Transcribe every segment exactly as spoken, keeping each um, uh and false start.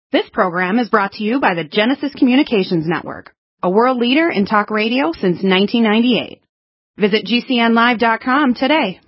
This program is brought to you by the Genesis Communications Network, a world leader in talk radio since nineteen ninety-eight. Visit G C N live dot com today.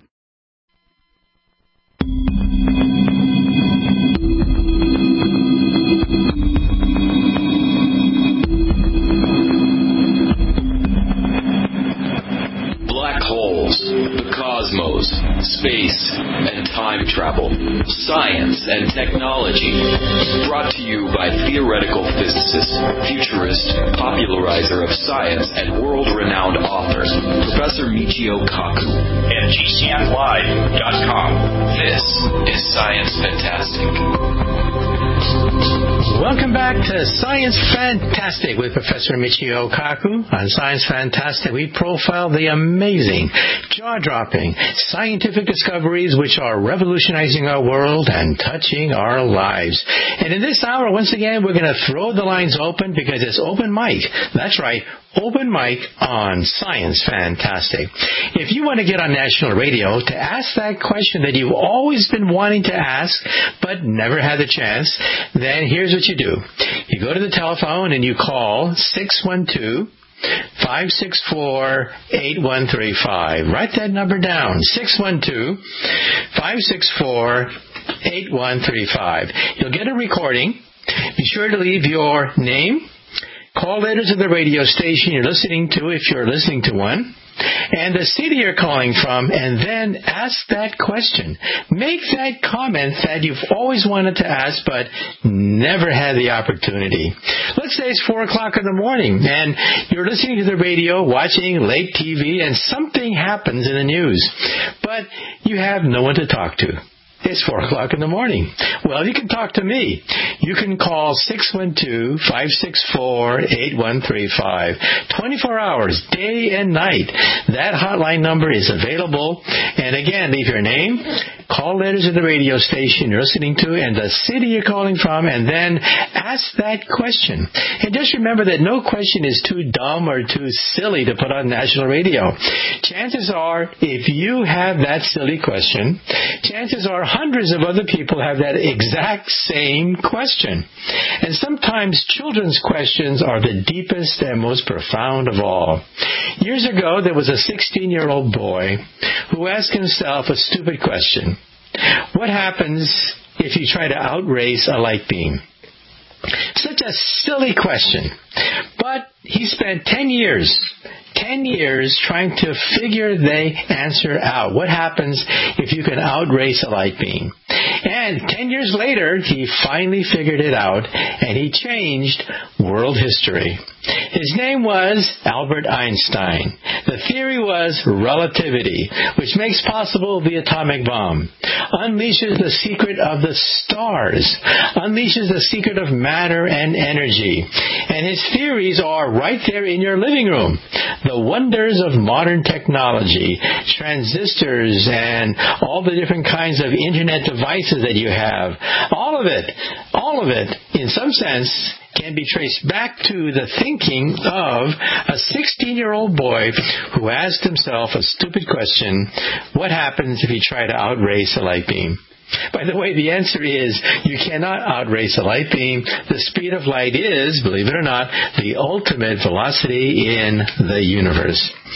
Black holes, the cosmos, space, and time travel, science and technology. Brought to you by theoretical physicist, futurist, popularizer of science, and world-renowned author, Professor Michio Kaku. At G C N live dot com. This is Science Fantastic. Welcome back to Science Fantastic with Professor Michio Kaku. On Science Fantastic, we profile the amazing, jaw-dropping scientific discoveries which are revolutionizing our world and touching our lives. And in this hour, once again, we're going to throw the lines open because it's open mic. That's right. Open mic on Science Fantastic. If you want to get on national radio to ask that question that you've always been wanting to ask but never had the chance, then here's what you do. You go to the telephone and you call six one two, five six four, eight one three five. Write that number down, six one two, five six four, eight one three five. You'll get a recording. Be sure to leave your name, call letter to the radio station you're listening to if you're listening to one, and the city you're calling from, and then ask that question. Make that comment that you've always wanted to ask but never had the opportunity. Let's say it's four o'clock in the morning, and you're listening to the radio, watching late T V, and something happens in the news, but you have no one to talk to. It's four o'clock in the morning. Well, you can talk to me. You can call six one two, five six four, eight one three five. twenty-four hours, day and night. That hotline number is available. And again, leave your name, call letters to the radio station you're listening to, and the city you're calling from, and then ask that question. And just remember that no question is too dumb or too silly to put on national radio. Chances are, if you have that silly question, chances are hundreds of other people have that exact same question. And sometimes children's questions are the deepest and most profound of all. Years ago, there was a sixteen-year-old boy who asked himself a stupid question. What happens if you try to outrace a light beam? Such a silly question. But he spent ten years Ten years trying to figure the answer out. What happens if you can outrace a light beam? And ten years later, he finally figured it out, and he changed world history. His name was Albert Einstein. The theory was relativity, which makes possible the atomic bomb, unleashes the secret of the stars, unleashes the secret of matter and energy. And his theories are right there in your living room. The wonders of modern technology, transistors, and all the different kinds of internet devices that you have, all of it, all of it, in some sense, can be traced back to the thinking of a sixteen-year-old boy who asked himself a stupid question: what happens if you try to outrace a light beam? By the way, the answer is you cannot outrace a light beam. The speed of light is, believe it or not, the ultimate velocity in the universe.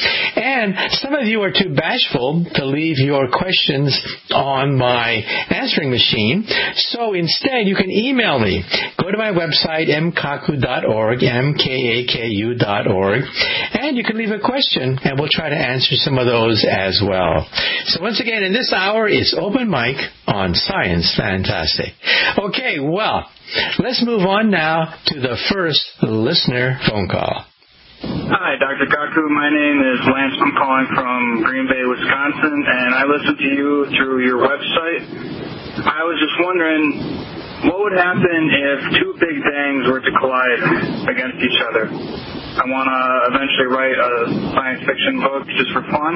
And some of you are too bashful to leave your questions on my answering machine. So instead, you can email me. Go to my website, m kaku dot org, M K A K U dot org, and you can leave a question, and we'll try to answer some of those as well. So once again, in this hour, it's open mic on Science Fantastic. Okay, well, let's move on now to the first listener phone call. Hi, Doctor Kaku. My name is Lance. I'm calling from Green Bay, Wisconsin, and I listen to you through your website. I was just wondering, what would happen if two big bangs were to collide against each other? I want to eventually write a science fiction book just for fun,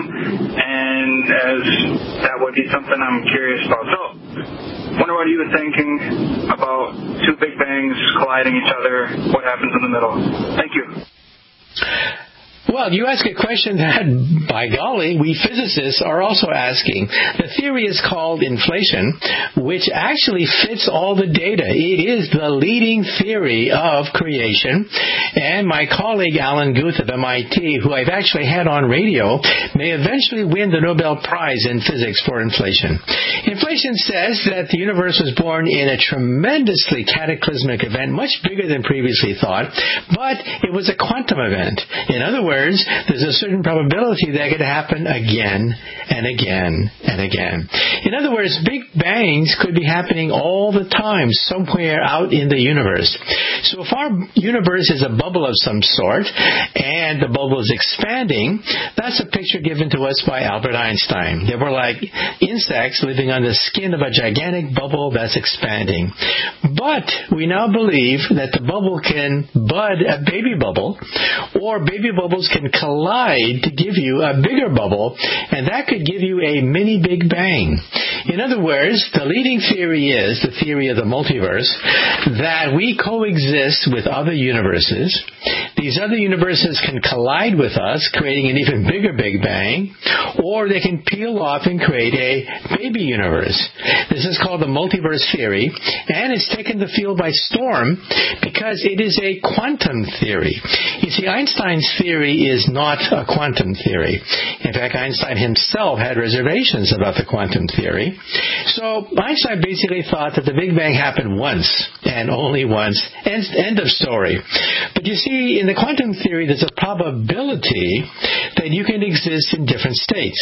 and as that would be something I'm curious about. So, wonder what you were thinking about two big bangs colliding each other, what happens in the middle. Thank you. Well, you ask a question that, by golly, we physicists are also asking. The theory is called inflation, which actually fits all the data. It is the leading theory of creation. And my colleague Alan Guth of M I T, who I've actually had on radio, may eventually win the Nobel Prize in Physics for inflation. Inflation says that the universe was born in a tremendously cataclysmic event, much bigger than previously thought, but it was a quantum event. In other words, there's a certain probability that it could happen again and again and again. In other words, big bangs could be happening all the time somewhere out in the universe. So if our universe is a bubble of some sort and the bubble is expanding, that's a picture given to us by Albert Einstein. They were like insects living on the skin of a gigantic bubble that's expanding. But we now believe that the bubble can bud a baby bubble, or baby bubbles can collide to give you a bigger bubble, and that could give you a mini Big Bang. In other words, the leading theory is, the theory of the multiverse, that we coexist with other universes. These other universes can collide with us, creating an even bigger Big Bang, or they can peel off and create a baby universe. This is called the multiverse theory, and it's taken the field by storm because it is a quantum theory. You see, Einstein's theory is not a quantum theory. In fact, Einstein himself had reservations about the quantum theory. So Einstein basically thought that the Big Bang happened once, and only once, and end of story. But you see, in the quantum theory, there's a probability that you can exist in different states.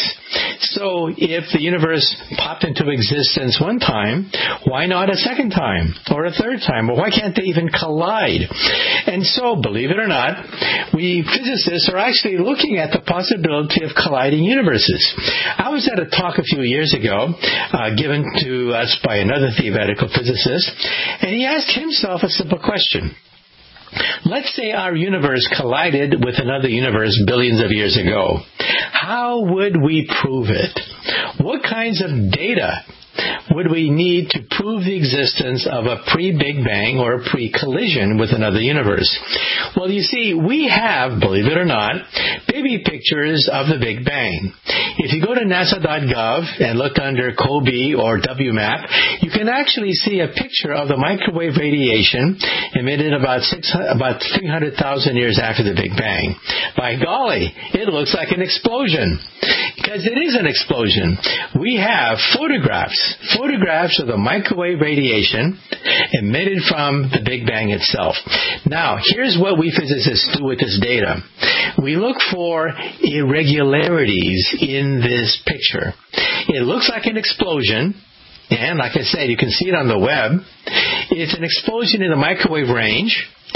So if the universe popped into existence one time, why not a second time, or a third time? Or why can't they even collide? And so, believe it or not, we physicists are actually looking at the possibility of colliding universes. I was at a talk a few years ago, uh, given to us by another theoretical physicist, and he asked himself a simple question. Let's say our universe collided with another universe billions of years ago. How would we prove it? What kinds of data would we need to prove the existence of a pre-Big Bang or a pre-collision with another universe? Well, you see, we have, believe it or not, baby pictures of the Big Bang. If you go to nasa dot gov and look under COBE or W MAP, you can actually see a picture of the microwave radiation emitted about six, about three hundred thousand years after the Big Bang. By golly, it looks like an explosion. Because it is an explosion. We have photographs, photographs of the microwave radiation emitted from the Big Bang itself. Now, here's what we physicists do with this data. We look for irregularities in this picture. It looks like an explosion, and like I said, you can see it on the web. It's an explosion in the microwave range.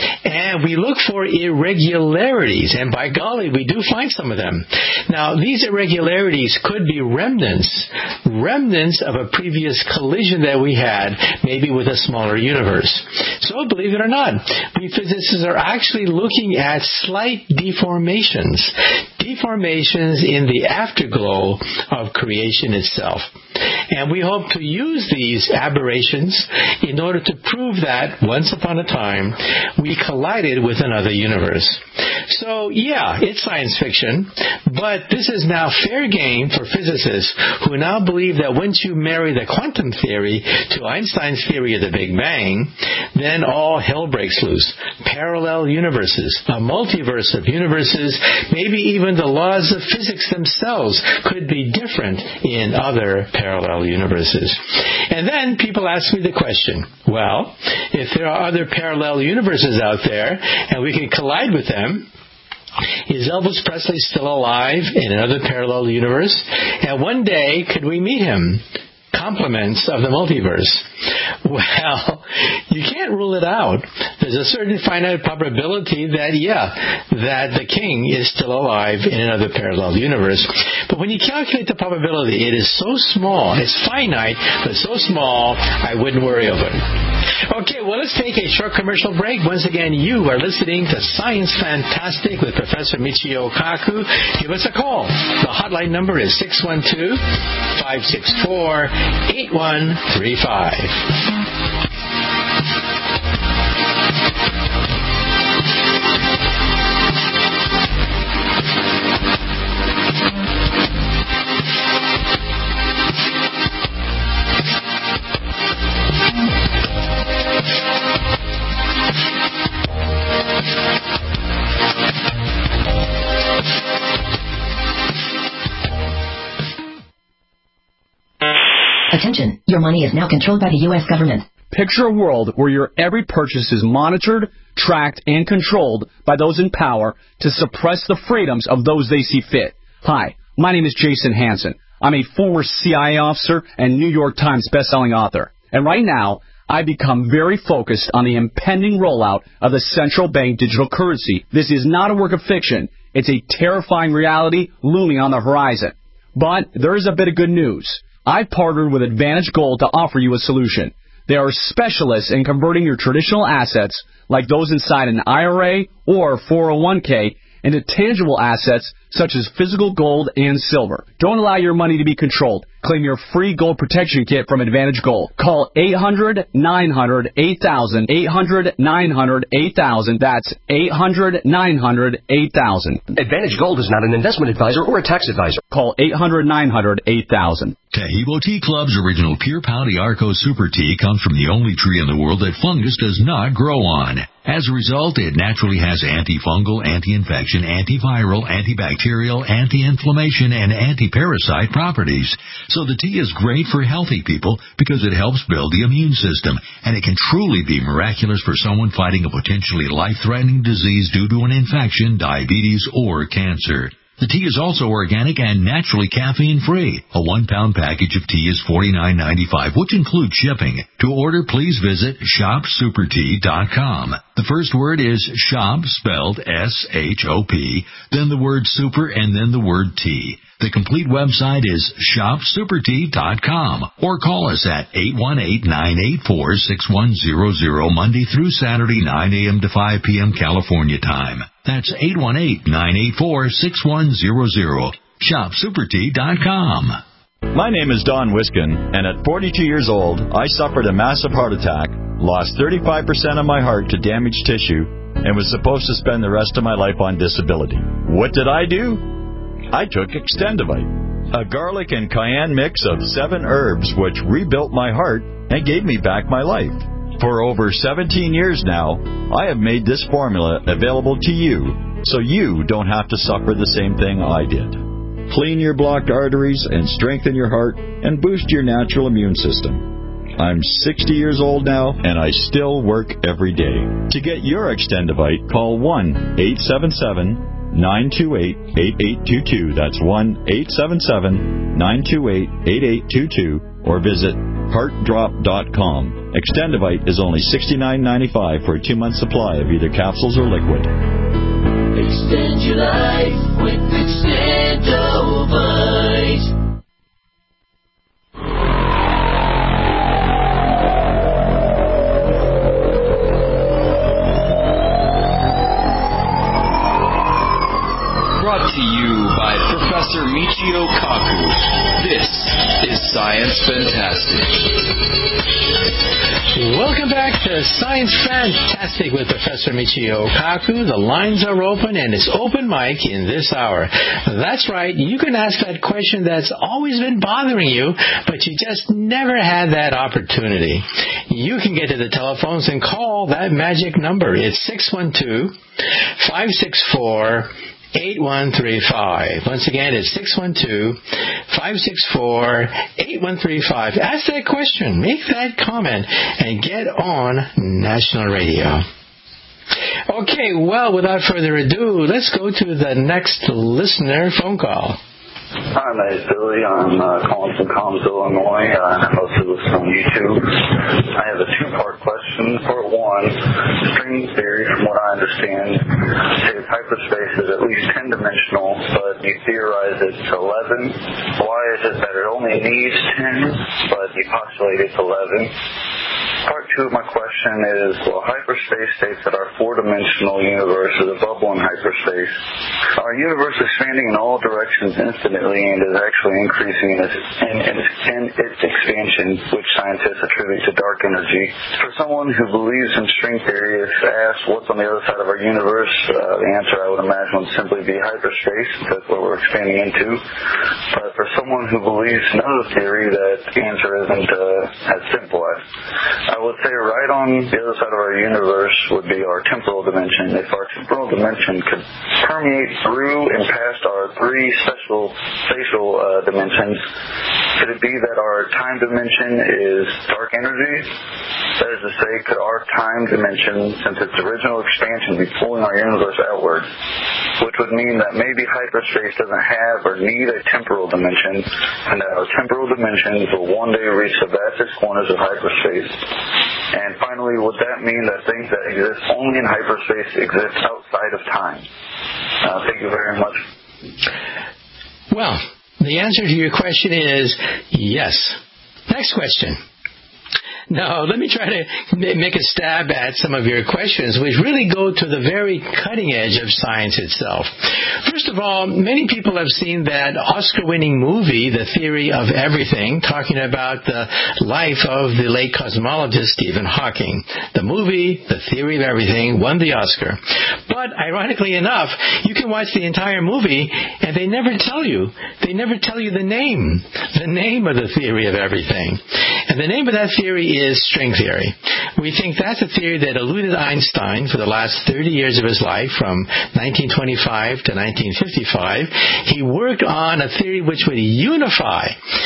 And we look for irregularities, and by golly, we do find some of them. Now, these irregularities could be remnants, remnants of a previous collision that we had, maybe with a smaller universe. So, believe it or not, we physicists are actually looking at slight deformations, deformations in the afterglow of creation itself. And we hope to use these aberrations in order to prove that, once upon a time, we collided with another universe. So, yeah, it's science fiction, but this is now fair game for physicists who now believe that once you marry the quantum theory to Einstein's theory of the Big Bang, then all hell breaks loose. Parallel universes, a multiverse of universes, maybe even the laws of physics themselves could be different in other parallel universes. And then people ask me the question, well, if there are other parallel universes out there and we can collide with them, is Elvis Presley still alive in another parallel universe? And one day, could we meet him? Compliments of the multiverse. Well, you can't rule it out. There's a certain finite probability that, yeah, that the king is still alive in another parallel universe. But when you calculate the probability, it is so small, it's finite, but so small, I wouldn't worry over it. Okay, well, let's take a short commercial break. Once again, you are listening to Science Fantastic with Professor Michio Kaku. Give us a call. The hotline number is six one two, five six four, eight one three five. Attention, your money is now controlled by the U S government. Picture a world where your every purchase is monitored, tracked, and controlled by those in power to suppress the freedoms of those they see fit. Hi, my name is Jason Hansen. I'm a former C I A officer and New York Times bestselling author. And right now, I've become very focused on the impending rollout of the central bank digital currency. This is not a work of fiction. It's a terrifying reality looming on the horizon. But there is a bit of good news. I've partnered with Advantage Gold to offer you a solution. They are specialists in converting your traditional assets, like those inside an I R A or four oh one k, into tangible assets such as physical gold and silver. Don't allow your money to be controlled. Claim your free gold protection kit from Advantage Gold. Call eight hundred, nine hundred, eight thousand, eight hundred, nine hundred, eight thousand. That's eight hundred, nine hundred, eight thousand. Advantage Gold is not an investment advisor or a tax advisor. Call eight hundred, nine hundred, eight thousand. Taheebo Tea Club's original Pure Pau D'Arco Super Tea comes from the only tree in the world that fungus does not grow on. As a result, it naturally has antifungal, anti-infection, antiviral, antibacterial, anti-inflammation, and anti-parasite properties. So the tea is great for healthy people because it helps build the immune system, and it can truly be miraculous for someone fighting a potentially life-threatening disease due to an infection, diabetes, or cancer. The tea is also organic and naturally caffeine-free. A one-pound package of tea is forty-nine ninety-five, which includes shipping. To order, please visit shop super tea dot com. The first word is shop, spelled S H O P, then the word super, and then the word tea. The complete website is shop super tea dot com, or call us at eight one eight, nine eight four, six one zero zero Monday through Saturday, nine a.m. to five p.m. California time. That's eight one eight, nine eight four, six one zero zero. shop super tea dot com. My name is Don Wiskin, and at forty-two years old, I suffered a massive heart attack, lost thirty-five percent of my heart to damaged tissue, and was supposed to spend the rest of my life on disability. What did I do? I took Extendivite, a garlic and cayenne mix of seven herbs which rebuilt my heart and gave me back my life. For over seventeen years now, I have made this formula available to you so you don't have to suffer the same thing I did. Clean your blocked arteries and strengthen your heart and boost your natural immune system. I'm sixty years old now, and I still work every day. To get your Extendivite, call one eight seven seven, nine two eight, eight eight two two. That's one eight seven seven, nine two eight, eight eight two two, or visit heart drop dot com. Extendivite is only sixty-nine ninety-five for a two-month supply of either capsules or liquid. Extend your life with Extendivite. Brought to you by Professor Michio Kaku. This is Science Fantastic. Welcome back to Science Fantastic with Professor Michio Kaku. The lines are open, and it's open mic in this hour. That's right. You can ask that question that's always been bothering you, but you just never had that opportunity. You can get to the telephones and call that magic number. It's six one two, five six four, eight one three five. Once again, it's six one two, five six four, eight one three five. Ask that question, make that comment, and get on national radio. Okay, well, without further ado, let's go to the next listener phone call. Hi, my name is Billy. I'm uh, calling from Collinsville, Illinois. Uh, I mostly listen on YouTube. I have a two-part question. Part one, string theory, from what I understand, says hyperspace is at least ten-dimensional, but you theorize it's eleven. Why is it that it only needs ten, but you postulate it's eleven? Part two of my question is, well, hyperspace states that our four-dimensional universe is a bubble in hyperspace. Our universe is expanding in all directions infinitely and is actually increasing in its, in, in, in its expansion, which scientists attribute to dark energy. For someone who believes in string theory, if asked what's on the other side of our universe, uh, the answer I would imagine would simply be hyperspace. That's what we're expanding into. But for someone who believes in another theory, that answer isn't uh, as simple as. I would say right on the other side of our universe would be our temporal dimension. If our temporal dimension could permeate through and past our three special spatial uh, dimensions, could it be that our time dimension is dark energy? That is to say, could our time dimension, since its original expansion, be pulling our universe outward, which would mean that maybe hyperspace doesn't have or need a temporal dimension, and that our temporal dimensions will one day reach the vastest corners of hyperspace. And finally, would that mean that things that exist only in hyperspace exist outside of time? Uh, thank you very much. Well, the answer to your question is yes. Next question. No, let me try to make a stab at some of your questions, which really go to the very cutting edge of science itself. First of all, many people have seen that Oscar-winning movie, The Theory of Everything, talking about the life of the late cosmologist Stephen Hawking. The movie, The Theory of Everything, won the Oscar. But ironically enough, you can watch the entire movie and they never tell you. They never tell you the name, the name of the theory of everything. And the name of that theory is is string theory. We think that's a theory that eluded Einstein for the last thirty years of his life, from nineteen twenty-five to nineteen fifty-five. He worked on a theory which would unify,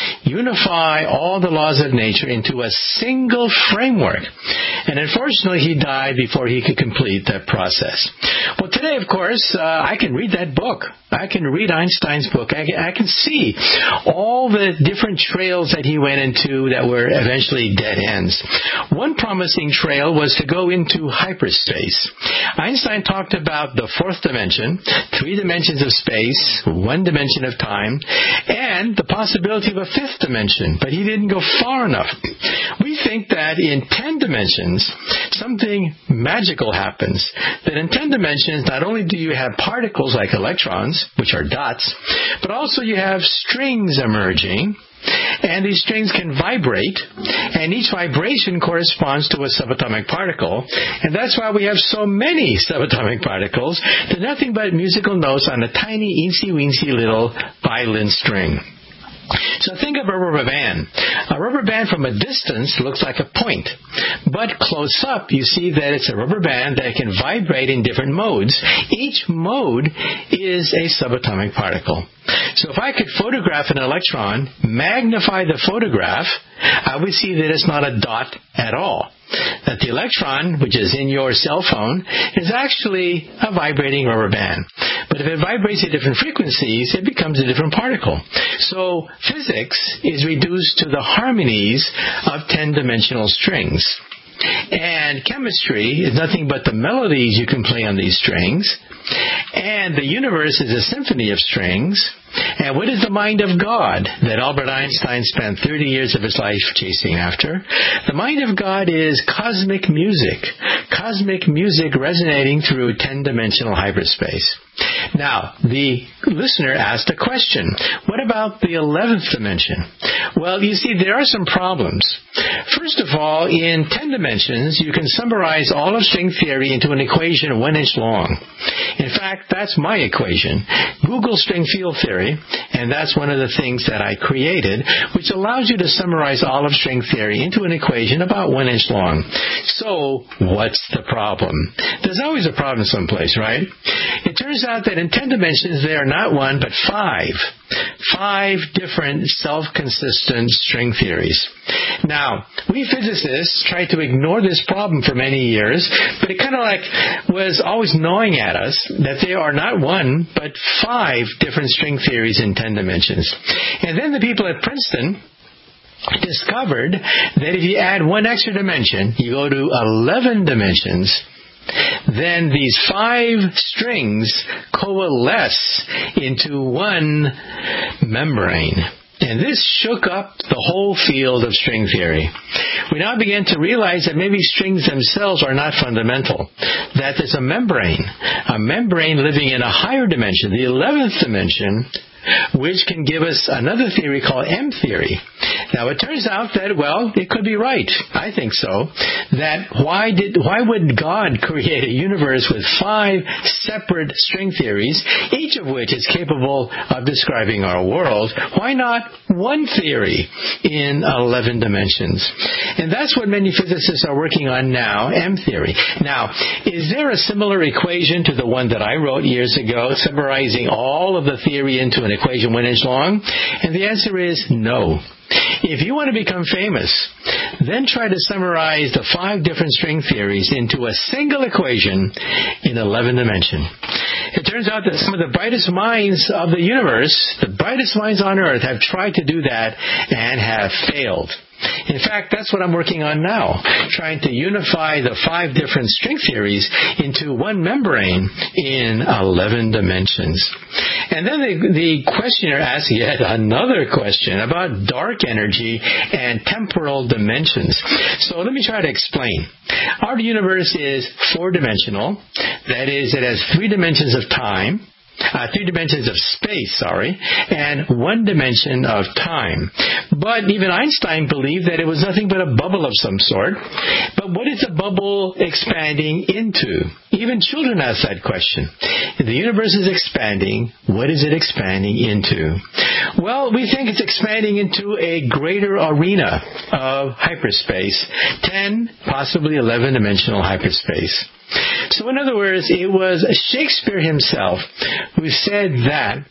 unify all the laws of nature into a single framework. And unfortunately, he died before he could complete that process. Well, today, of course, uh, I can read that book. I can read Einstein's book. I can, I can see all the different trails that he went into that were eventually dead ends. One promising trail was to go into hyperspace. Einstein talked about the fourth dimension, three dimensions of space, one dimension of time, and the possibility of a fifth dimension, but he didn't go far enough. We think that in ten dimensions, something magical happens. That in ten dimensions, not only do you have particles like electrons, which are dots, but also you have strings emerging. And these strings can vibrate, and each vibration corresponds to a subatomic particle. And that's why we have so many subatomic particles. They're nothing but musical notes on a tiny, eensy-weensy little violin string. So think of a rubber band. A rubber band from a distance looks like a point. But close up, you see that it's a rubber band that can vibrate in different modes. Each mode is a subatomic particle. So if I could photograph an electron, magnify the photograph, I would see that it's not a dot at all. That the electron, which is in your cell phone, is actually a vibrating rubber band. But if it vibrates at different frequencies, it becomes a different particle. So physics is reduced to the harmonies of ten-dimensional strings. And chemistry is nothing but the melodies you can play on these strings. And the universe is a symphony of strings. And what is the mind of God that Albert Einstein spent thirty years of his life chasing after? The mind of God is cosmic music. Cosmic music resonating through ten-dimensional hyperspace. Now, the listener asked a question. What about the eleventh dimension? Well, you see, there are some problems. First of all, in ten dimensions, you can summarize all of string theory into an equation one inch long. In fact, that's my equation. Google string field theory, and that's one of the things that I created, which allows you to summarize all of string theory into an equation about one inch long. So, what's the problem? There's always a problem someplace, right? It turns out that in ten dimensions, there are not one, but five. Five different self-consistent string theories. Now, we physicists tried to ignore this problem for many years, but it kind of like was always gnawing at us that there are not one, but five different string theories in ten dimensions. And then the people at Princeton discovered that if you add one extra dimension, you go to eleven dimensions, then these five strings coalesce into one membrane. And this shook up the whole field of string theory. We now began to realize that maybe strings themselves are not fundamental. That there's a membrane, a membrane living in a higher dimension, the eleventh dimension, which can give us another theory called M theory. Now, it turns out that, well, it could be right. I think so. That why did why would God create a universe with five separate string theories, each of which is capable of describing our world? Why not one theory in eleven dimensions? And that's what many physicists are working on now, M theory. Now, is there a similar equation to the one that I wrote years ago, summarizing all of the theory into an equation one inch long? And the answer is no. If you want to become famous, then try to summarize the five different string theories into a single equation in eleven dimension. It turns out that some of the brightest minds of the universe, the brightest minds on Earth, have tried to do that and have failed. In fact, that's what I'm working on now, trying to unify the five different string theories into one membrane in eleven dimensions. And then the, the questioner asks yet another question about dark energy and temporal dimensions. So let me try to explain. Our universe is four-dimensional. That is, it has three dimensions of time. Uh, three dimensions of space, sorry, and one dimension of time. But even Einstein believed that it was nothing but a bubble of some sort. But what is a bubble expanding into? Even children ask that question. If the universe is expanding, what is it expanding into? Well, we think it's expanding into a greater arena of hyperspace, ten, possibly eleven-dimensional hyperspace. So in other words, it was Shakespeare himself who said that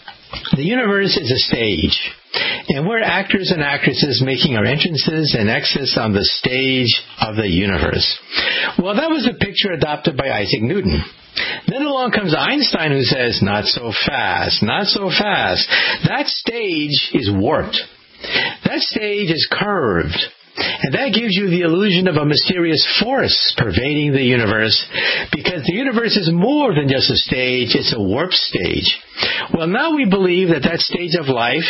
the universe is a stage, and we're actors and actresses making our entrances and exits on the stage of the universe. Well, that was a picture adopted by Isaac Newton. Then along comes Einstein, who says, not so fast, not so fast. That stage is warped. That stage is curved. And that gives you the illusion of a mysterious force pervading the universe, because the universe is more than just a stage, it's a warped stage. Well, now we believe that that stage of life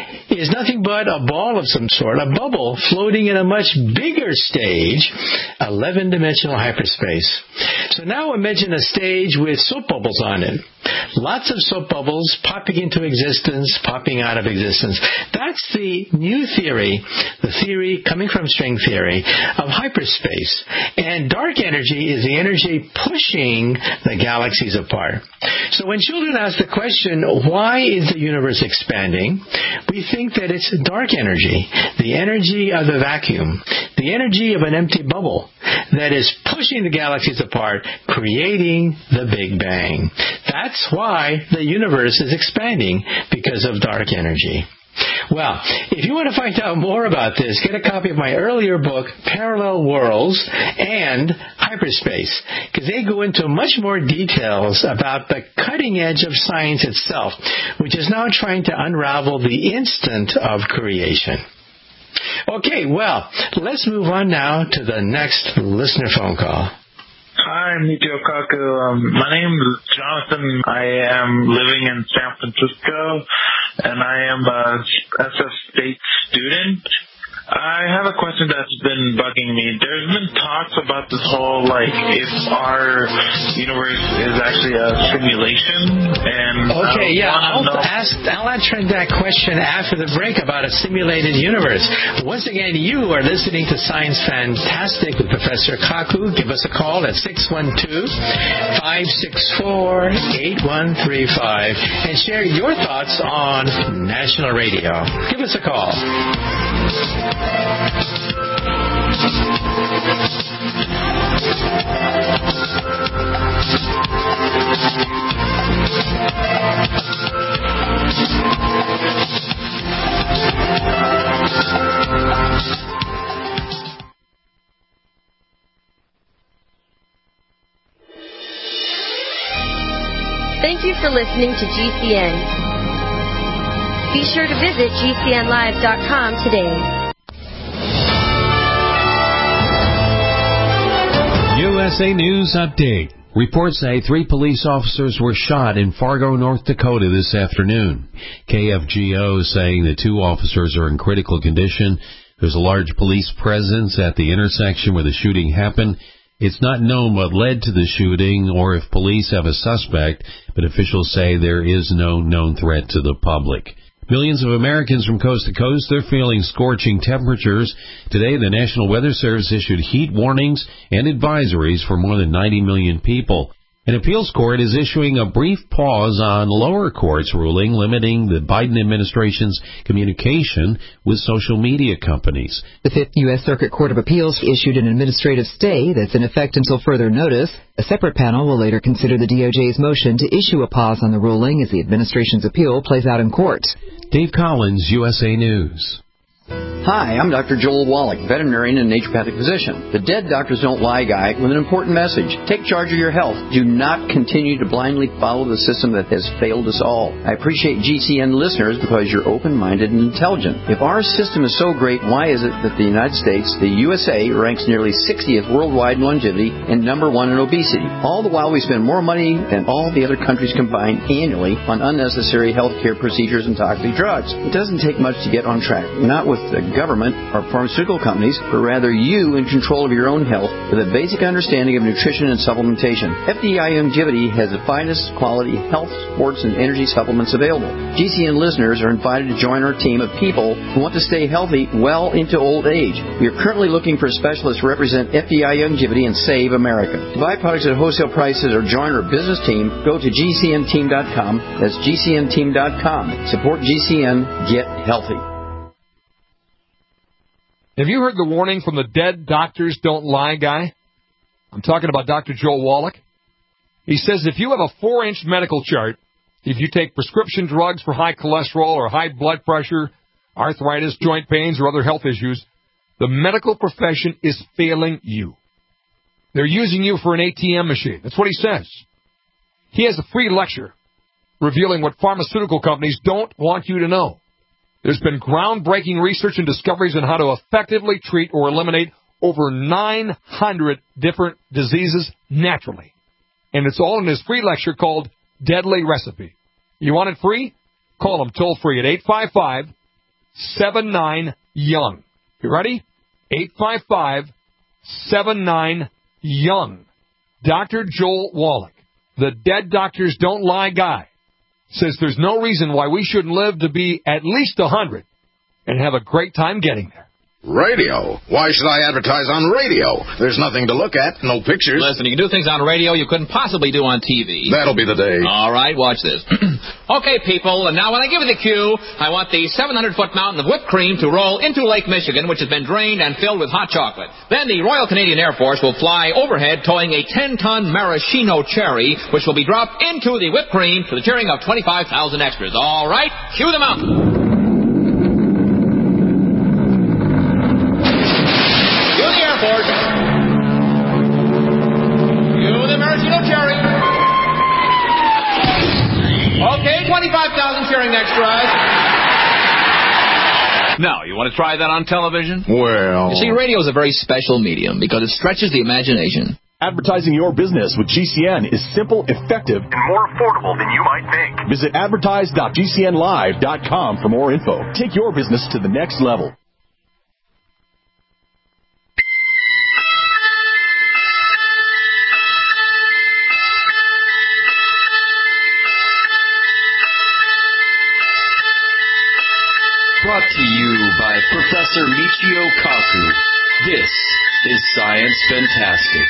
is nothing but a ball of some sort, a bubble floating in a much bigger stage, eleven-dimensional hyperspace. So now imagine a stage with soap bubbles on it. Lots of soap bubbles popping into existence, popping out of existence. That's the new theory, the theory coming from string theory of hyperspace. And dark energy is the energy pushing the galaxies apart. So when children ask the question, why is the universe expanding? We think that it's dark energy, the energy of the vacuum, the energy of an empty bubble that is pushing the galaxies apart, creating the Big Bang. That's why the universe is expanding, because of dark energy. Well, if you want to find out more about this, get a copy of my earlier book, Parallel Worlds and Hyperspace, because they go into much more details about the cutting edge of science itself, which is now trying to unravel the instant of creation. Okay, well, let's move on now to the next listener phone call. Hi, Michio Kaku. Um, my name is Jonathan. I am living in San Francisco, and I am a S F State student. I have a question that's been bugging me. There's been talks about this whole, like, if our universe is actually a simulation, and okay, yeah, I'll know... ask, I'll answer that question after the break about a simulated universe. Once again, you are listening to Science Fantastic with Professor Kaku. Give us a call at six one two, five six four, eight one three five and share your thoughts on National Radio. Give us a call. Thank you for listening to G C N. Be sure to visit G C N live dot com today. U S A News Update. Reports say three police officers were shot in Fargo, North Dakota this afternoon. K F G O saying the two officers are in critical condition. There's a large police presence at the intersection where the shooting happened. It's not known what led to the shooting or if police have a suspect, but officials say there is no known threat to the public. Millions of Americans from coast to coast, they're feeling scorching temperatures. Today, the National Weather Service issued heat warnings and advisories for more than ninety million people. An appeals court is issuing a brief pause on lower courts' ruling limiting the Biden administration's communication with social media companies. The Fifth U S Circuit Court of Appeals issued an administrative stay that's in effect until further notice. A separate panel will later consider the D O J's motion to issue a pause on the ruling as the administration's appeal plays out in court. Dave Collins, U S A News. Hi, I'm Doctor Joel Wallach, veterinarian and naturopathic physician. The Dead Doctors Don't Lie guy with an important message. Take charge of your health. Do not continue to blindly follow the system that has failed us all. I appreciate G C N listeners because you're open-minded and intelligent. If our system is so great, why is it that the United States, the U S A, ranks nearly sixtieth worldwide in longevity and number one in obesity? All the while we spend more money than all the other countries combined annually on unnecessary health care procedures and toxic drugs. It doesn't take much to get on track. Not with the government or pharmaceutical companies, but rather you in control of your own health with a basic understanding of nutrition and supplementation. F D I Longevity has the finest quality health, sports, and energy supplements available. G C N listeners are invited to join our team of people who want to stay healthy well into old age. We are currently looking for specialists to represent F D I Longevity and Save America. To buy products at wholesale prices or join our business team, go to G C N team dot com. That's G C N team dot com. Support G C N. Get healthy. Have you heard the warning from the Dead Doctors Don't Lie guy? I'm talking about Doctor Joel Wallach. He says if you have a four-inch medical chart, if you take prescription drugs for high cholesterol or high blood pressure, arthritis, joint pains, or other health issues, the medical profession is failing you. They're using you for an A T M machine. That's what he says. He has a free lecture revealing what pharmaceutical companies don't want you to know. There's been groundbreaking research and discoveries on how to effectively treat or eliminate over nine hundred different diseases naturally. And it's all in his free lecture called Deadly Recipe. You want it free? Call him toll free at eight five five, seven nine, young. You ready? eight five five, seven nine, young. Doctor Joel Wallach, the Dead Doctors Don't Lie guy, says there's no reason why we shouldn't live to be at least one hundred and have a great time getting there. Radio? Why should I advertise on radio? There's nothing to look at, no pictures. Listen, you can do things on radio you couldn't possibly do on T V. That'll be the day. All right, watch this. Okay, people, and now when I give you the cue, I want the seven hundred foot mountain of whipped cream to roll into Lake Michigan, which has been drained and filled with hot chocolate. Then the Royal Canadian Air Force will fly overhead towing a ten ton maraschino cherry, which will be dropped into the whipped cream to the cheering of twenty-five thousand extras. All right, cue the mountain. Okay, twenty-five thousand cheering extras. Now, you want to try that on television? Well... You see, radio is a very special medium because it stretches the imagination. Advertising your business with G C N is simple, effective, and more affordable than you might think. Visit advertise dot G C N live dot com for more info. Take your business to the next level. Brought to you by Professor Michio Kaku. This is Science Fantastic.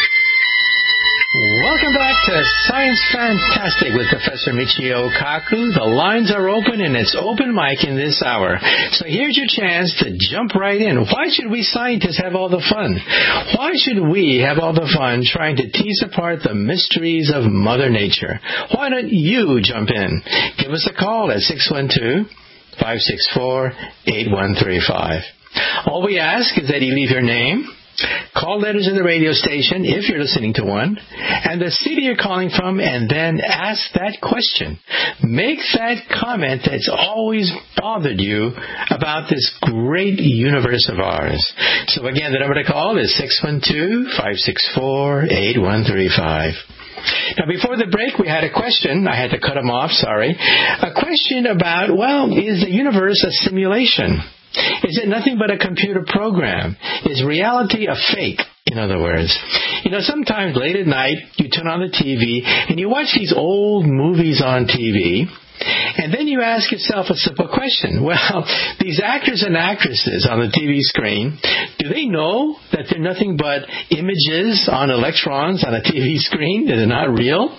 Welcome back to Science Fantastic with Professor Michio Kaku. The lines are open and it's open mic in this hour. So here's your chance to jump right in. Why should we scientists have all the fun? Why should we have all the fun trying to tease apart the mysteries of Mother Nature? Why don't you jump in? Give us a call at six one two, five six four, eight one three five. All we ask is that you leave your name, call letters in the radio station, if you're listening to one, and the city you're calling from, and then ask that question. Make that comment that's always bothered you about this great universe of ours. So again, the number to call is six one two, five six four, eight one three five. Now, before the break, we had a question. I had to cut him off, sorry. A question about, well, is the universe a simulation? Is it nothing but a computer program? Is reality a fake? In other words, you know, sometimes late at night, you turn on the T V and you watch these old movies on T V, and then you ask yourself a simple question. Well, these actors and actresses on the T V screen, do they know that they're nothing but images on electrons on a T V screen, that they're not real?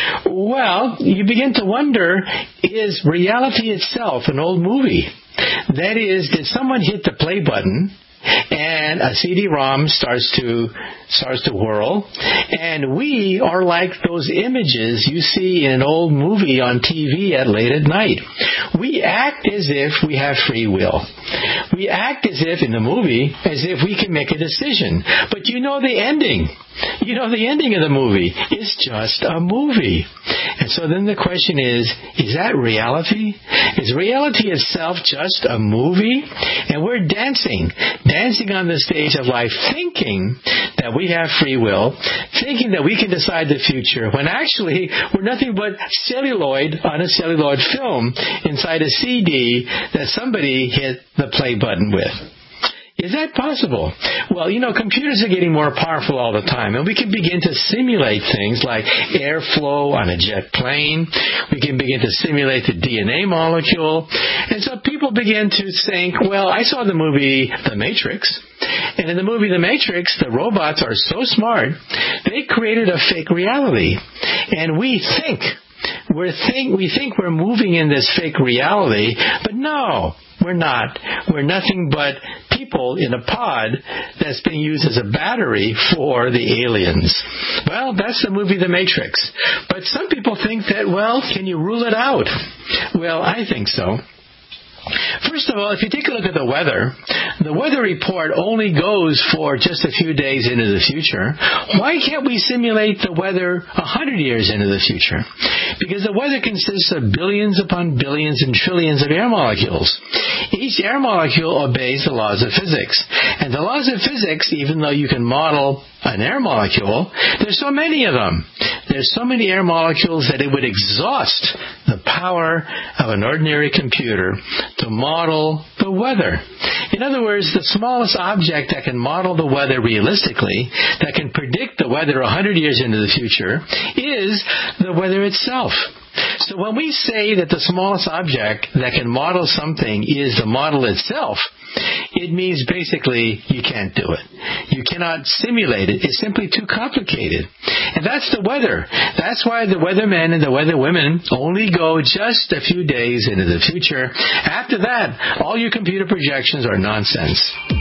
Well, you begin to wonder, is reality itself an old movie? That is, did someone hit the play button and a C D ROM starts to starts to whirl, and we are like those images you see in an old movie on T V at late at night. We act as if we have free will. We act as if in the movie, as if we can make a decision. But you know the ending. You know the ending of the movie. It's just a movie. And so then the question is, is that reality? Is reality itself just a movie? And we're dancing, dancing on the stage of life, thinking that we have free will, thinking that we can decide the future, when actually we're nothing but celluloid on a celluloid film inside a C D that somebody hit the play button with. Is that possible? Well, you know, computers are getting more powerful all the time, and we can begin to simulate things like airflow on a jet plane. We can begin to simulate the D N A molecule. And so people begin to think, well, I saw the movie The Matrix, and in the movie The Matrix, the robots are so smart, they created a fake reality. And we think, we're think, we think we're moving in this fake reality, but no, we're not. We're nothing but people in a pod that's being used as a battery for the aliens. Well, that's the movie The Matrix. But some people think that, well, can you rule it out? Well, I think so. First of all, if you take a look at the weather, the weather report only goes for just a few days into the future. Why can't we simulate the weather a hundred years into the future? Because the weather consists of billions upon billions and trillions of air molecules. Each air molecule obeys the laws of physics. And the laws of physics, even though you can model an air molecule, there's so many of them. There's so many air molecules that it would exhaust the power of an ordinary computer to model the weather. In other words, the smallest object that can model the weather realistically, that can predict the weather a hundred years into the future, is the weather itself. So when we say that the smallest object that can model something is the model itself, it means basically you can't do it. You cannot simulate it. It's simply too complicated. And that's the weather. That's why the weathermen and the weatherwomen only go just a few days into the future. After that, all your computer projections are nonsense.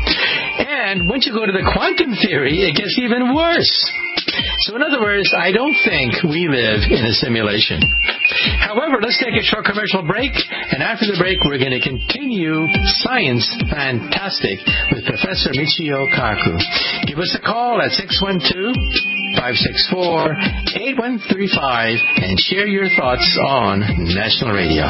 And once you go to the quantum theory, it gets even worse. So in other words, I don't think we live in a simulation. However, let's take a short commercial break, and after the break, we're going to continue Science Fantastic with Professor Michio Kaku. Give us a call at six one two, five six four, eight one three five and share your thoughts on National Radio.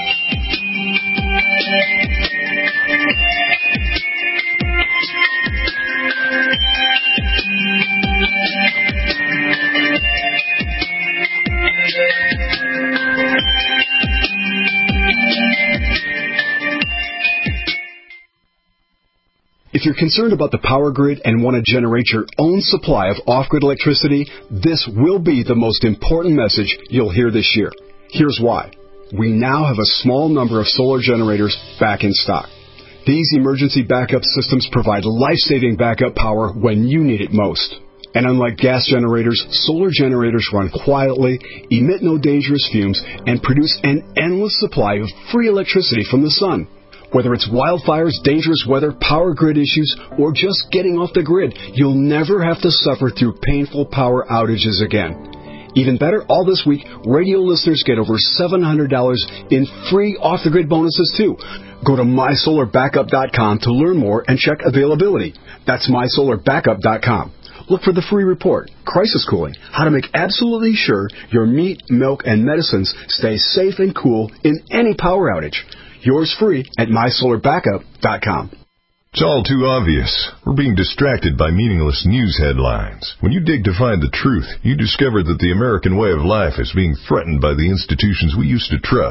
If you're concerned about the power grid and want to generate your own supply of off-grid electricity, this will be the most important message you'll hear this year. Here's why. We now have a small number of solar generators back in stock. These emergency backup systems provide life-saving backup power when you need it most. And unlike gas generators, solar generators run quietly, emit no dangerous fumes, and produce an endless supply of free electricity from the sun. Whether it's wildfires, dangerous weather, power grid issues, or just getting off the grid, you'll never have to suffer through painful power outages again. Even better, all this week, radio listeners get over seven hundred dollars in free off-the-grid bonuses, too. Go to my solar backup dot com to learn more and check availability. That's my solar backup dot com. Look for the free report, Crisis Cooling, how to make absolutely sure your meat, milk, and medicines stay safe and cool in any power outage. Yours free at my solar backup dot com. It's all too obvious. We're being distracted by meaningless news headlines. When you dig to find the truth, you discover that the American way of life is being threatened by the institutions we used to trust.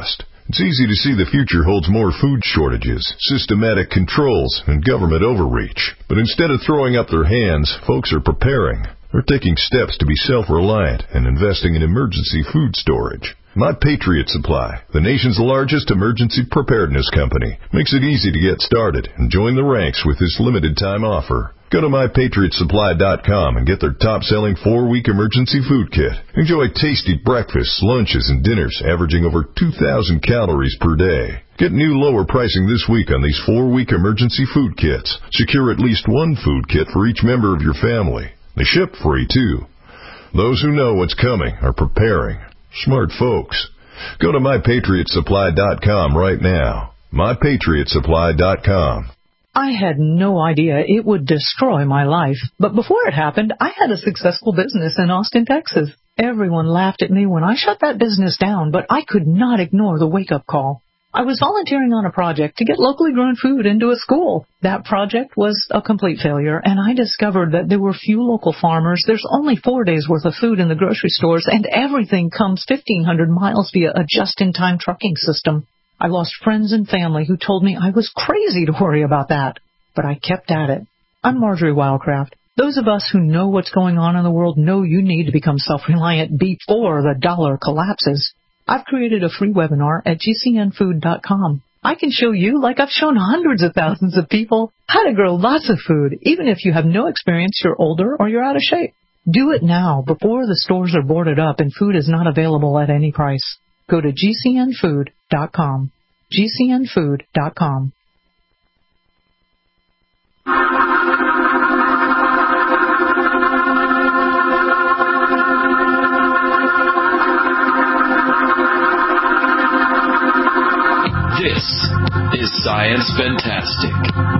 It's easy to see the future holds more food shortages, systematic controls, and government overreach. But instead of throwing up their hands, folks are preparing. They're taking steps to be self-reliant and investing in emergency food storage. My Patriot Supply, the nation's largest emergency preparedness company, makes it easy to get started and join the ranks with this limited-time offer. Go to my patriot supply dot com and get their top-selling four-week emergency food kit. Enjoy tasty breakfasts, lunches, and dinners averaging over two thousand calories per day. Get new lower pricing this week on these four-week emergency food kits. Secure at least one food kit for each member of your family. They ship free, too. Those who know what's coming are preparing. Smart folks. Go to my patriot supply dot com right now. my patriot supply dot com. I had no idea it would destroy my life, but before it happened, I had a successful business in Austin, Texas. Everyone laughed at me when I shut that business down, but I could not ignore the wake-up call. I was volunteering on a project to get locally grown food into a school. That project was a complete failure, and I discovered that there were few local farmers. There's only four days' worth of food in the grocery stores, and everything comes fifteen hundred miles via a just-in-time trucking system. I lost friends and family who told me I was crazy to worry about that, but I kept at it. I'm Marjorie Wildcraft. Those of us who know what's going on in the world know you need to become self-reliant before the dollar collapses. I've created a free webinar at G C N food dot com. I can show you, like I've shown hundreds of thousands of people, how to grow lots of food, even if you have no experience, you're older, or you're out of shape. Do it now, before the stores are boarded up and food is not available at any price. Go to G C N food dot com. G C N food dot com. This is Science Fantastic.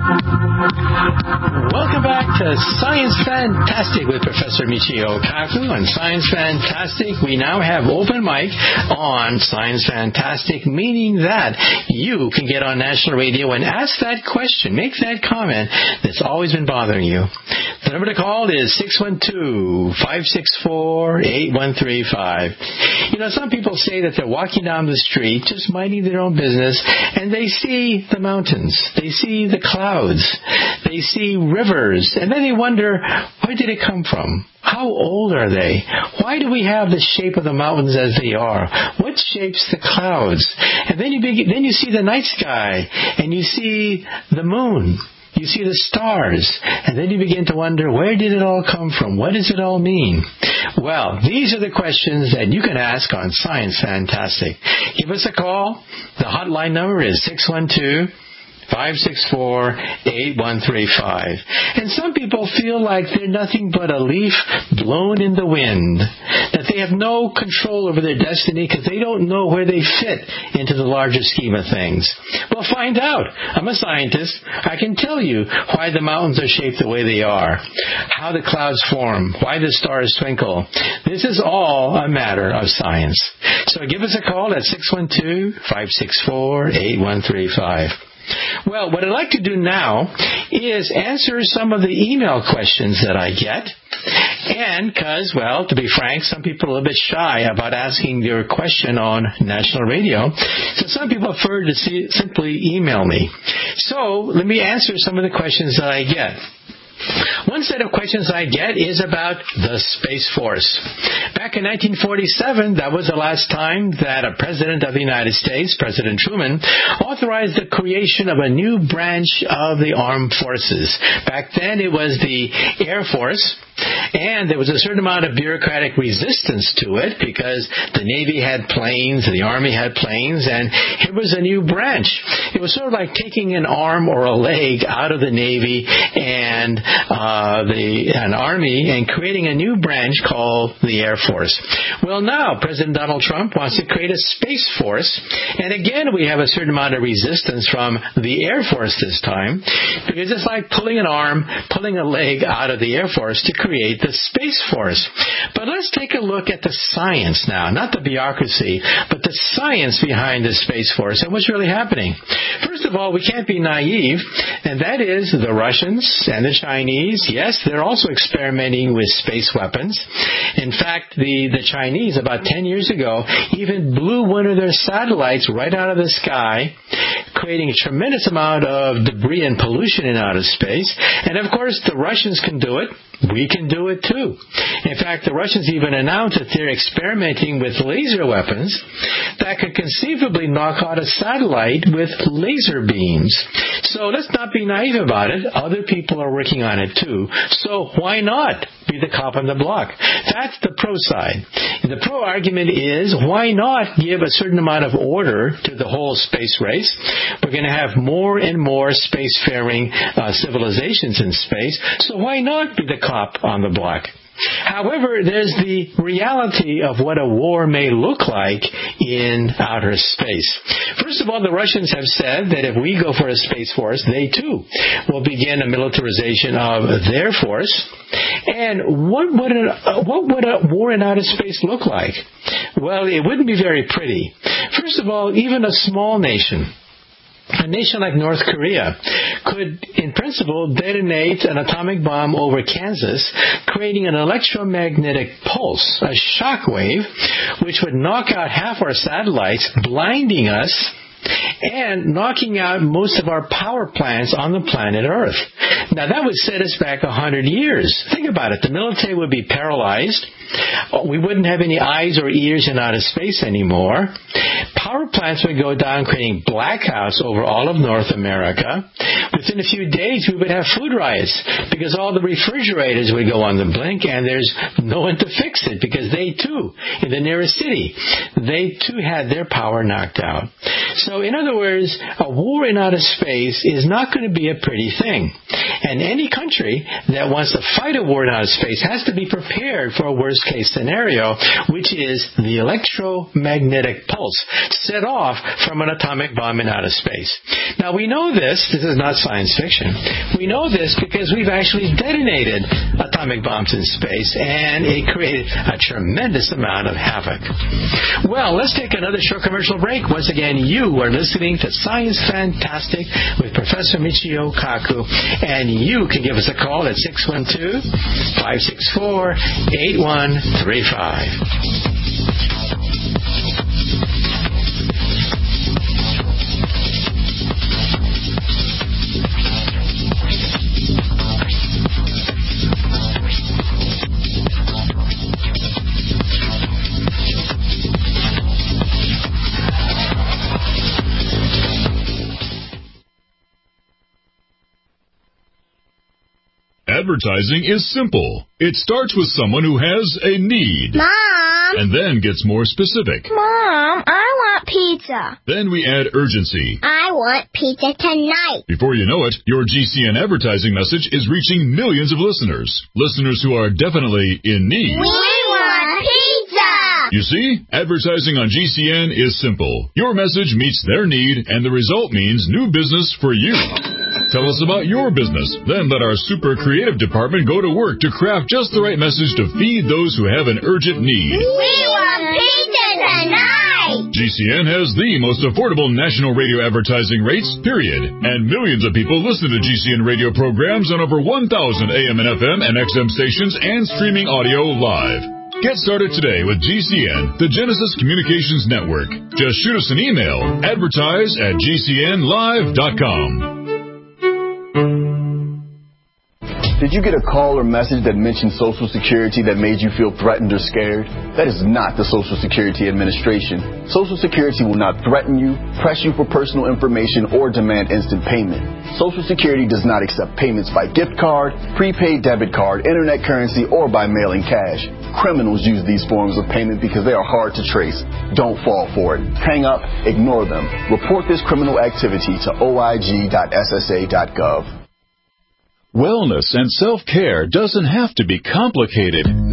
Welcome back to Science Fantastic with Professor Michio Kaku. On Science Fantastic, we now have open mic on Science Fantastic, meaning that you can get on national radio and ask that question, make that comment that's always been bothering you. The number to call is six one two, five six four, eight one three five. You know, some people say that they're walking down the street, just minding their own business, and they see the mountains, they see the clouds, they see rivers, and then they wonder, where did it come from? How old are they? Why do we have the shape of the mountains as they are? What shapes the clouds? And then you begin, then you see the night sky, and you see the moon. You see the stars, and then you begin to wonder, where did it all come from? What does it all mean? Well, these are the questions that you can ask on Science Fantastic. Give us a call. The hotline number is six one two, five six four, eight one three five. And some people feel like they're nothing but a leaf blown in the wind, that they have no control over their destiny because they don't know where they fit into the larger scheme of things. Well, find out. I'm a scientist. I can tell you why the mountains are shaped the way they are, how the clouds form, why the stars twinkle. This is all a matter of science. So give us a call at six one two, five six four, eight one three five. Well, what I'd like to do now is answer some of the email questions that I get. And because, well, to be frank, some people are a little bit shy about asking their question on national radio. So some people prefer to see, simply email me. So let me answer some of the questions that I get. One set of questions I get is about the Space Force. Back in nineteen forty-seven, that was the last time that a president of the United States, President Truman, authorized the creation of a new branch of the armed forces. Back then, it was the Air Force, and there was a certain amount of bureaucratic resistance to it because the Navy had planes, the Army had planes, and it was a new branch. It was sort of like taking an arm or a leg out of the Navy and uh, the an Army and creating a new branch called the Air Force. Well, now President Donald Trump wants to create a Space Force, and again we have a certain amount of resistance from the Air Force this time because it's like pulling an arm, pulling a leg out of the Air Force to create the Space Force. But let's take a look at the science now, not the bureaucracy, but the science behind the Space Force and what's really happening. First of all, we can't be naive, and that is the Russians and the Chinese, yes, they're also experimenting with space weapons. In fact, the, the Chinese, about ten years ago, even blew one of their satellites right out of the sky, creating a tremendous amount of debris and pollution in outer space. And of course, the Russians can do it. We can do it too. In fact, the Russians even announced that they're experimenting with laser weapons that could conceivably knock out a satellite with laser beams. So let's not be naive about it. Other people are working on it too. So why not be the cop on the block? That's the pro side. And the pro argument is, why not give a certain amount of order to the whole space race? We're going to have more and more spacefaring uh, civilizations in space. So why not be the cop on the block? However, there's the reality of what a war may look like in outer space. First of all, the Russians have said that if we go for a space force, they too will begin a militarization of their force. And what would a, what would a war in outer space look like? Well, it wouldn't be very pretty. First of all, even a small nation, a nation like North Korea, could, in principle, detonate an atomic bomb over Kansas, creating an electromagnetic pulse, a shock wave, which would knock out half our satellites, blinding us, and knocking out most of our power plants on the planet Earth. Now, that would set us back one hundred years. Think about it. The military would be paralyzed. We wouldn't have any eyes or ears in outer space anymore. Power plants would go down, creating blackouts over all of North America. Within a few days, we would have food riots because all the refrigerators would go on the blink, and there's no one to fix it because they, too, in the nearest city, they, too, had their power knocked out. So, in other words, a war in outer space is not going to be a pretty thing. And any country that wants to fight a war in outer space has to be prepared for a worst-case scenario, which is the electromagnetic pulse set off from an atomic bomb in outer space. Now, we know this. This is not science fiction. We know this because we've actually detonated atomic bombs in space, and it created a tremendous amount of havoc. Well, let's take another short commercial break. Once again, you are listening to Science Fantastic with Professor Michio Kaku, and you can give us a call at six one two, five six four, eight one three five. Advertising is simple. It starts with someone who has a need. Mom! And then gets more specific. Mom, I want pizza. Then we add urgency. I want pizza tonight. Before you know it, your G C N advertising message is reaching millions of listeners. Listeners who are definitely in need. We want pizza! You see, advertising on G C N is simple. Your message meets their need, and the result means new business for you. Tell us about your business. Then let our super creative department go to work to craft just the right message to feed those who have an urgent need. We want pizza tonight! G C N has the most affordable national radio advertising rates, period. And millions of people listen to G C N radio programs on over one thousand A M and F M and X M stations and streaming audio live. Get started today with G C N, the Genesis Communications Network. Just shoot us an email, advertise at G C N live dot com. Did you get a call or message that mentioned Social Security that made you feel threatened or scared? That is not the Social Security Administration. Social Security will not threaten you, press you for personal information, or demand instant payment. Social Security does not accept payments by gift card, prepaid debit card, internet currency, or by mailing cash. Criminals use these forms of payment because they are hard to trace. Don't fall for it. Hang up, ignore them. Report this criminal activity to O I G dot S S A dot gov. Wellness and self-care doesn't have to be complicated.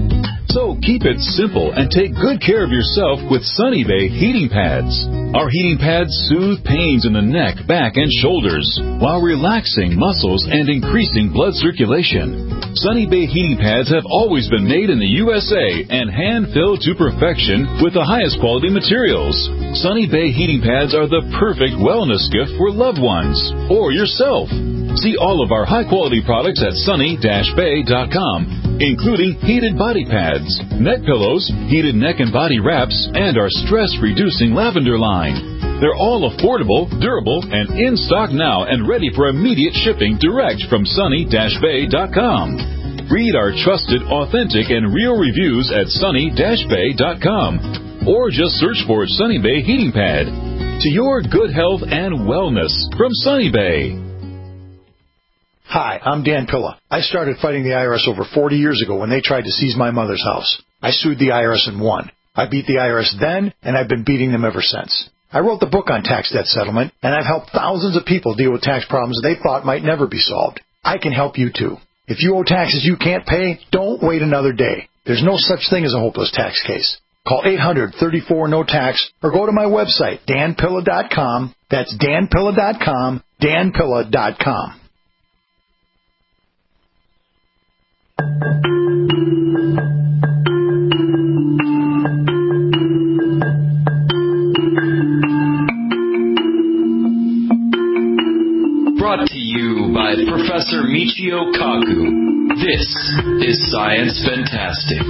So keep it simple and take good care of yourself with Sunny Bay heating pads. Our heating pads soothe pains in the neck, back, and shoulders while relaxing muscles and increasing blood circulation. Sunny Bay heating pads have always been made in the U S A and hand-filled to perfection with the highest quality materials. Sunny Bay heating pads are the perfect wellness gift for loved ones or yourself. See all of our high-quality products at sunny dash bay dot com, including heated body pads, neck pillows, heated neck and body wraps, and our stress-reducing lavender line. They're all affordable, durable, and in stock now and ready for immediate shipping direct from sunny dash bay dot com. Read our trusted, authentic, and real reviews at sunny dash bay dot com or just search for Sunny Bay Heating Pad. To your good health and wellness from Sunny Bay. Hi, I'm Dan Pilla. I started fighting the I R S over forty years ago when they tried to seize my mother's house. I sued the I R S and won. I beat the I R S then, and I've been beating them ever since. I wrote the book on tax debt settlement, and I've helped thousands of people deal with tax problems they thought might never be solved. I can help you too. If you owe taxes you can't pay, don't wait another day. There's no such thing as a hopeless tax case. Call eight hundred, thirty-four, no tax or go to my website, dan pilla dot com. That's dan pilla dot com, dan pilla dot com. Brought to you by Professor Michio Kaku. This is Science Fantastic.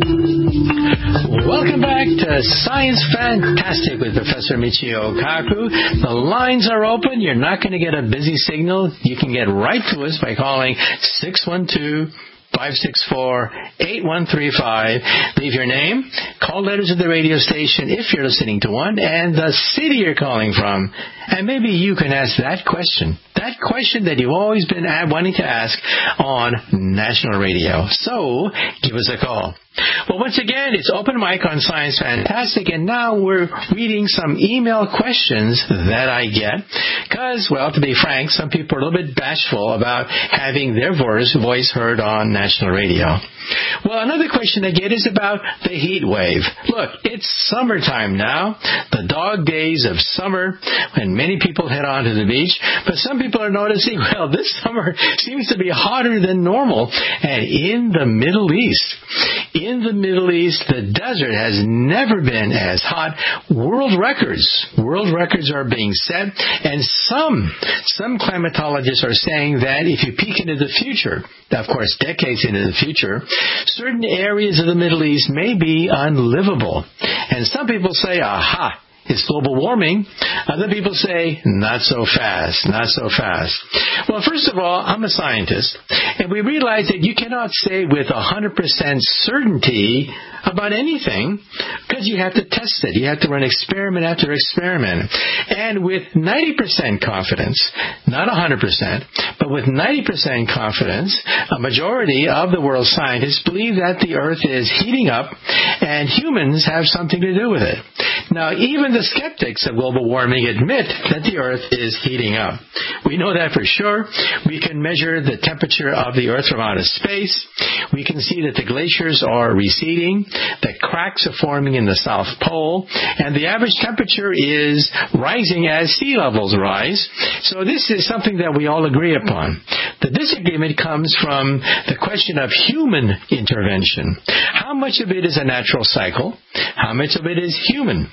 Welcome back to Science Fantastic with Professor Michio Kaku. The lines are open. You're not going to get a busy signal. You can get right to us by calling six one two, five six four, eight one three five. Leave your name, call letters of the radio station if you're listening to one, and the city you're calling from. And maybe you can ask that question. That question that you've always been wanting to ask on national radio. So, give us a call. Well, once again, it's open mic on Science Fantastic, and now we're reading some email questions that I get. Because, well, to be frank, some people are a little bit bashful about having their voice, voice heard on national radio. Well, another question I get is about the heat wave. Look, it's summertime now, the dog days of summer, when many people head on to the beach. But some people are noticing, well, this summer seems to be hotter than normal. And in the Middle East, in the Middle East, the desert has never been as hot. World records, world records are being set. And some, some climatologists are saying that if you peek into the future, of course, decades into the future, certain areas of the Middle East may be unlivable. And some people say, aha, it's global warming. Other people say, not so fast, not so fast. Well, first of all, I'm a scientist, and we realize that you cannot say with one hundred percent certainty about anything because you have to test it. You have to run experiment after experiment. And with ninety percent confidence, not one hundred percent, but with ninety percent confidence, a majority of the world's scientists believe that the Earth is heating up and humans have something to do with it. Now, even the skeptics of global warming admit that the Earth is heating up. We know that for sure. We can measure the temperature of the Earth from outer space. We can see that the glaciers are receding, that cracks are forming in the South Pole, and the average temperature is rising as sea levels rise. So this is something that we all agree upon. The disagreement comes from the question of human intervention. How much of it is a natural cycle? How much of it is human?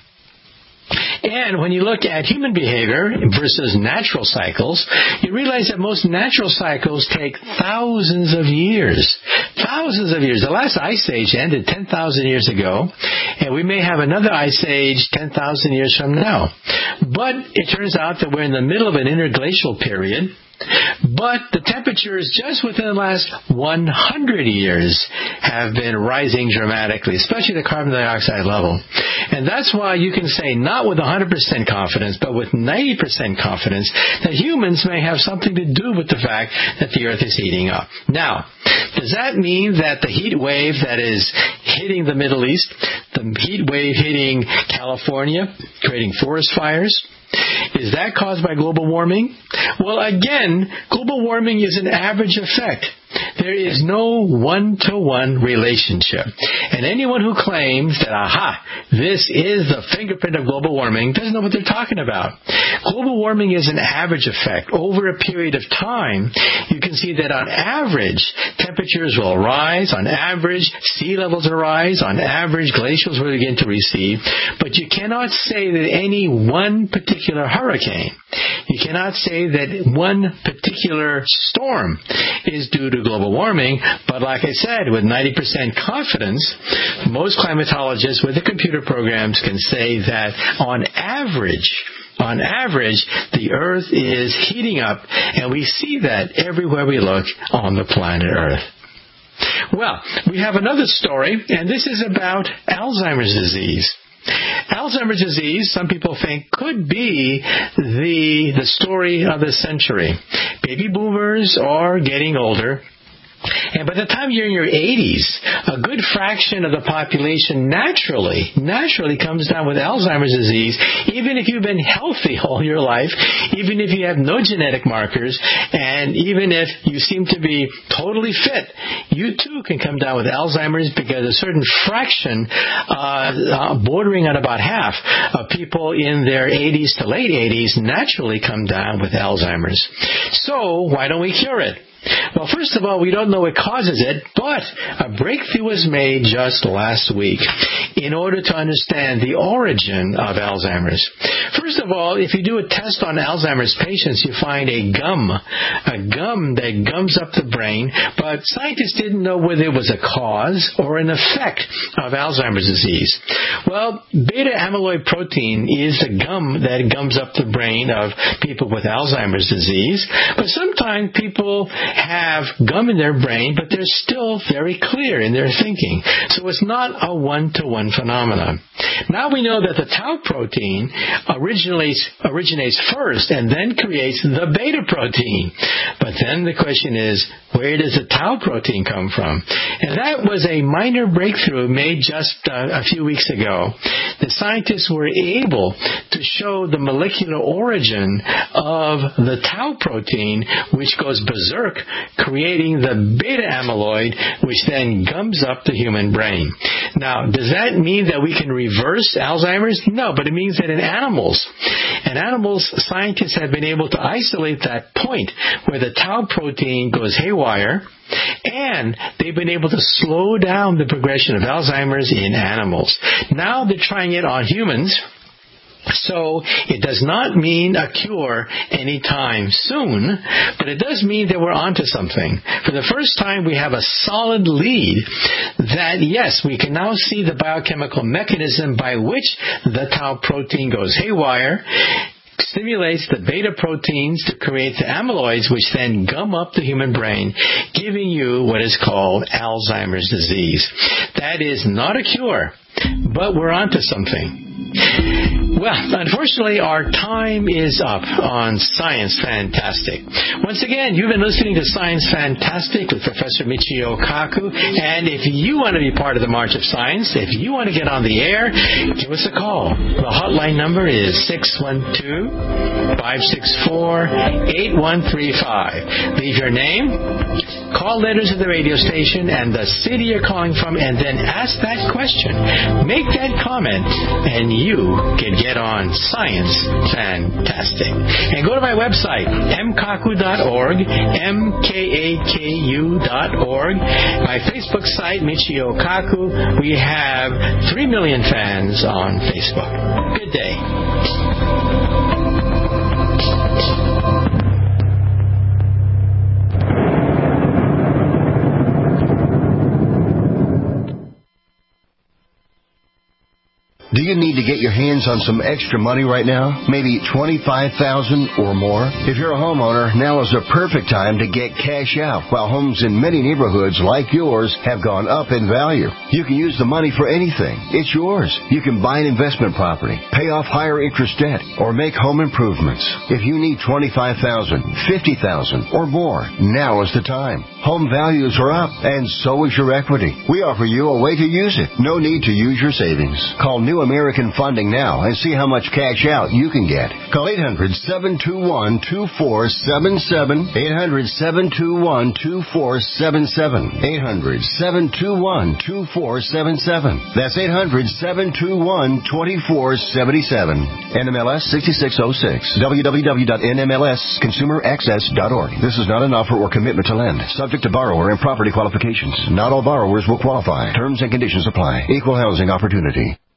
And when you look at human behavior versus natural cycles, you realize that most natural cycles take thousands of years. Thousands of years. The last ice age ended ten thousand years ago, and we may have another ice age ten thousand years from now. But it turns out that we're in the middle of an interglacial period. But the temperatures just within the last one hundred years have been rising dramatically, especially the carbon dioxide level. And that's why you can say, not with one hundred percent confidence, but with ninety percent confidence, that humans may have something to do with the fact that the Earth is heating up. Now, does that mean that the heat wave that is hitting the Middle East, the heat wave hitting California, creating forest fires, is that caused by global warming? Well, again, global warming is an average effect. There is no one-to-one relationship. And anyone who claims that, aha, this is the fingerprint of global warming doesn't know what they're talking about. Global warming is an average effect. Over a period of time, you can see that on average, temperatures will rise. On average, sea levels will rise. On average, glaciers will begin to recede. But you cannot say that any one particular hurricane, you cannot say that one particular storm is due to global warming. But like I said, with ninety percent confidence, most climatologists with the computer programs can say that on average, On average, the Earth is heating up, and we see that everywhere we look on the planet Earth. Well, we have another story, and this is about Alzheimer's disease. Alzheimer's disease, some people think, could be the, the story of the century. Baby boomers are getting older. And by the time you're in your eighties, a good fraction of the population naturally, naturally comes down with Alzheimer's disease, even if you've been healthy all your life, even if you have no genetic markers, and even if you seem to be totally fit, you too can come down with Alzheimer's, because a certain fraction, uh, uh, bordering on about half, of people in their eighties to late eighties naturally come down with Alzheimer's. So, why don't we cure it? Well, first of all, we don't know what causes it, but a breakthrough was made just last week in order to understand the origin of Alzheimer's. First of all, if you do a test on Alzheimer's patients, you find a gum, a gum that gums up the brain, but scientists didn't know whether it was a cause or an effect of Alzheimer's disease. Well, beta amyloid protein is the gum that gums up the brain of people with Alzheimer's disease, but sometimes people have gum in their brain, but they're still very clear in their thinking. So it's not a one-to-one phenomenon. Now we know that the tau protein originates, originates first and then creates the beta protein. But then the question is, where does the tau protein come from? And that was a minor breakthrough made just uh, a few weeks ago. The scientists were able to show the molecular origin of the tau protein, which goes berserk, creating the beta amyloid, which then gums up the human brain. Now, does that mean that we can reverse Alzheimer's? No, but it means that in animals, in animals, scientists have been able to isolate that point where the tau protein goes haywire, and they've been able to slow down the progression of Alzheimer's in animals. Now they're trying it on humans. So it does not mean a cure anytime soon, but it does mean that we're onto something. For the first time, we have a solid lead that, yes, we can now see the biochemical mechanism by which the tau protein goes haywire, stimulates the beta proteins to create the amyloids, which then gum up the human brain, giving you what is called Alzheimer's disease. That is not a cure, but we're onto something. Well, unfortunately, our time is up on Science Fantastic. Once again, you've been listening to Science Fantastic with Professor Michio Kaku, and if you want to be part of the March of Science, if you want to get on the air, give us a call. The hotline number is six one two, five six four, eight one three five. Leave your name, call letters of the radio station, and the city you're calling from, and then ask that question. Make that comment, and you can get on Science Fantastic. And go to my website, m kaku dot org, M K A K U dot org. My Facebook site, Michio Kaku. We have three million fans on Facebook. Good day. Do you need to get your hands on some extra money right now? Maybe twenty-five thousand dollars or more? If you're a homeowner, now is the perfect time to get cash out. While homes in many neighborhoods like yours have gone up in value, you can use the money for anything. It's yours. You can buy an investment property, pay off higher interest debt, or make home improvements. If you need twenty-five thousand dollars, fifty thousand dollars, or more, now is the time. Home values are up, and so is your equity. We offer you a way to use it. No need to use your savings. Call New All-American funding now and see how much cash out you can get. Call eight hundred, seven two one, two four seven seven, eight hundred, seven two one, two four seven seven, eight hundred, seven two one, two four seven seven. That's eight hundred, seven two one, two four seven seven. N M L S sixty-six oh six. w w w dot n m l s consumer access dot org. This is not an offer or commitment to lend. Subject to borrower and property qualifications. Not all borrowers will qualify. Terms and conditions apply. Equal housing opportunity.